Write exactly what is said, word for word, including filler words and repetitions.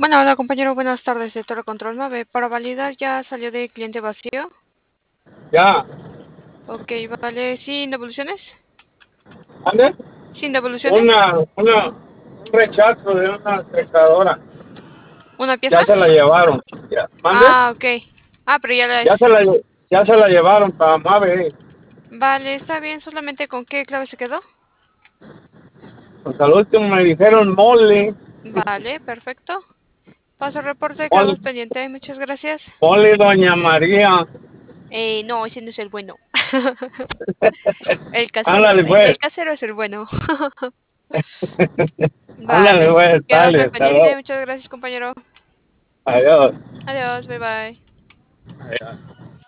Bueno, hola compañero, buenas tardes de Torre Control nueve. Para validar, ¿ya salió de cliente vacío? Ya, Ok, vale. ¿Sin devoluciones? ¿mande? ¿Sin devoluciones? Una, una, un rechazo de una secadora. ¿Una pieza? Ya se la llevaron. Ya, ¿mande? Ah, ok. Ah, pero ya la Ya se es. la, lle- ya se la llevaron para Mave. Vale, está bien. ¿Solamente con qué clave se quedó? Pues al último me dijeron mole, Vale, perfecto. Paso reporte, mole, quedamos pendiente. Muchas gracias. mole Doña María. Eh, no, ese no es el bueno. El casero. Ándale El del pues, casero es el bueno. ándale Vale. pues, Quedamos dale, al hasta pendiente. luego. Muchas gracias, compañero. Adiós. Adiós, bye bye. Adiós.